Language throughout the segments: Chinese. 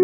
第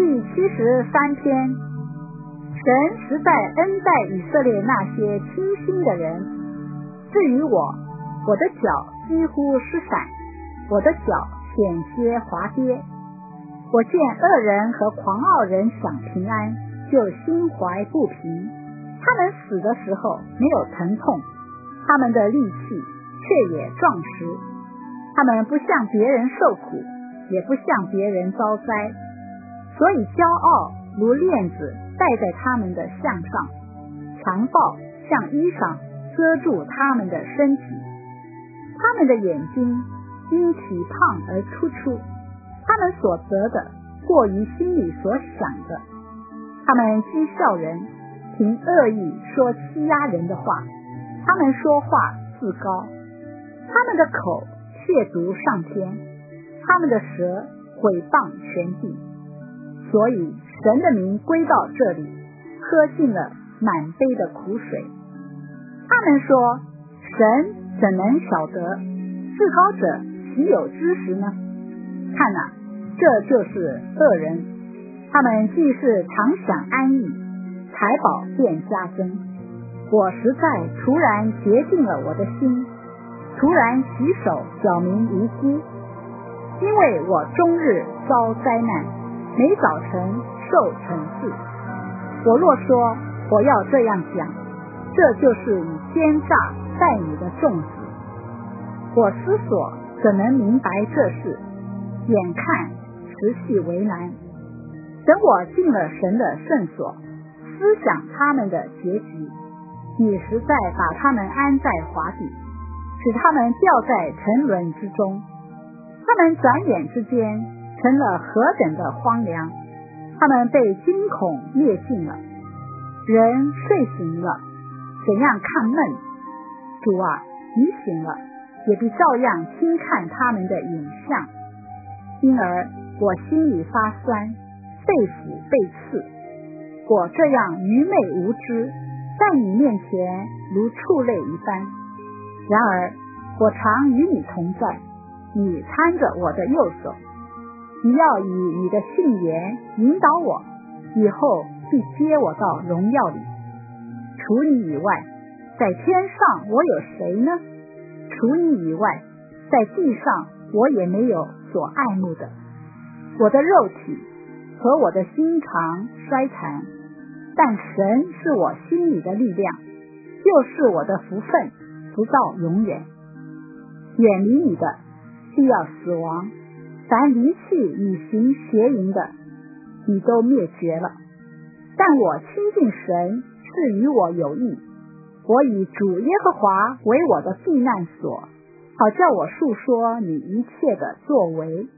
73篇，神实在恩待以色列那些清心的人。至于我的脚几乎失闪，我的脚险些滑跌。我见恶人和狂傲人享平安，就心怀不平。他们死的时候没有疼痛，他们的力气却也壮实。他们不向别人受苦，也不向别人遭灾，所以骄傲如链子戴在他们的项上，强暴像衣裳遮住他们的身体。他们的眼睛因起胖而突出，他们所得的过于心里所想的。他们讥笑人，凭恶意说欺压人的话，他们说话自高，他们的口亵渎上天，他们的舌毁谤全地。所以神的名归到这里，喝尽了满杯的苦水。他们说，神怎能晓得？至高者岂有知识呢？看啊，这就是恶人，他们既是常享安逸，财宝便加增。我实在突然洁净了我的心，突然洗手表明无辜，因为我终日遭灾难，每早晨受惩治。我若说我要这样讲，这就是以奸诈待你的众子。我思索怎能明白这事，眼看实系为难。等我进了神的圣所，思想他们的结局，你实在把他们安在华地，使他们掉在沉沦之中。他们转眼之间成了何等的荒凉，他们被惊恐灭尽了。人睡醒了，怎样看闷？主啊，你醒了，也必照样轻看他们的影像。因而我心里发酸，肺腑被刺。我这样愚昧无知，在你面前如畜类一般。然而我常与你同在，你搀着我的右手。你要以你的训言引导我，以后必接我到荣耀里。除你以外，在天上我有谁呢？除你以外，在地上我也没有所爱慕的。我的肉体和我的心肠衰残，但神是我心里的力量，又是我的福分，直到永远。远离你的必要死亡，凡离弃你行邪淫的，你都灭绝了。但我亲近神是与我有益，我以主耶和华为我的避难所，好叫我述说你一切的作为。